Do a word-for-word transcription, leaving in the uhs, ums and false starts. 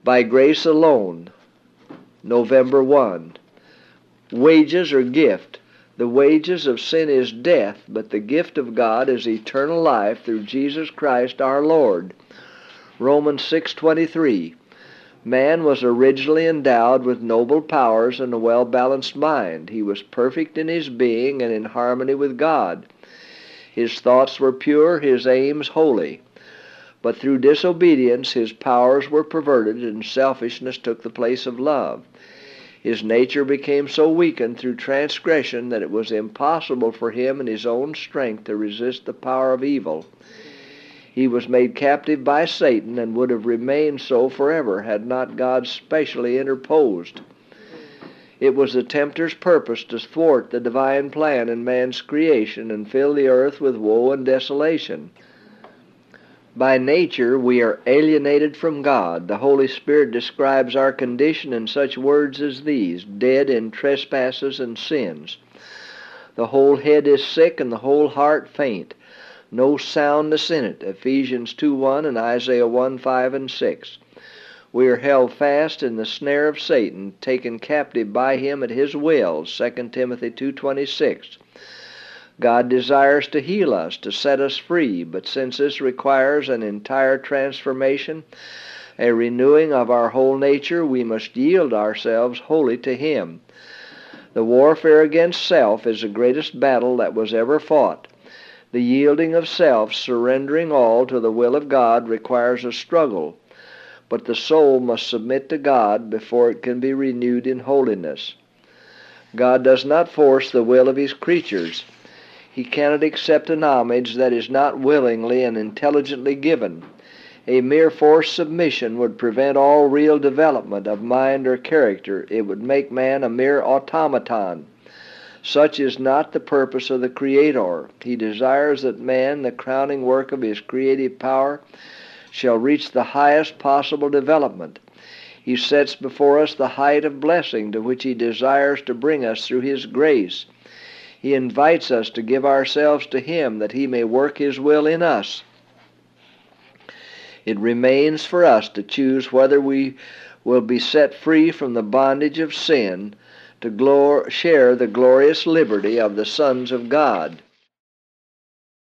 By grace alone, November first. Wages or gift. The wages of sin is death, but the gift of God is eternal life through Jesus Christ our Lord. Romans six twenty-three. Man was originally endowed with noble powers and a well-balanced mind. He was perfect in his being and in harmony with God. His thoughts were pure, his aims holy. But through disobedience his powers were perverted and selfishness took the place of love. His nature became so weakened through transgression that it was impossible for him in his own strength to resist the power of evil. He was made captive by Satan and would have remained so forever had not God specially interposed. It was the tempter's purpose to thwart the divine plan in man's creation and fill the earth with woe and desolation. By nature we are alienated from God. The Holy Spirit describes our condition in such words as these: dead in trespasses and sins. The whole head is sick and the whole heart faint. No soundness in it. Ephesians two one and Isaiah one five and six. We are held fast in the snare of Satan, taken captive by him at his will. Second Timothy two twenty-six. God desires to heal us, to set us free, but since this requires an entire transformation, a renewing of our whole nature, we must yield ourselves wholly to Him. The warfare against self is the greatest battle that was ever fought. The yielding of self, surrendering all to the will of God, requires a struggle, but the soul must submit to God before it can be renewed in holiness. God does not force the will of His creatures. He cannot accept an homage that is not willingly and intelligently given. A mere forced submission would prevent all real development of mind or character. It would make man a mere automaton. Such is not the purpose of the Creator. He desires that man, the crowning work of his creative power, shall reach the highest possible development. He sets before us the height of blessing to which He desires to bring us through His grace. He invites us to give ourselves to Him that He may work His will in us. It remains for us to choose whether we will be set free from the bondage of sin to glor- share the glorious liberty of the sons of God.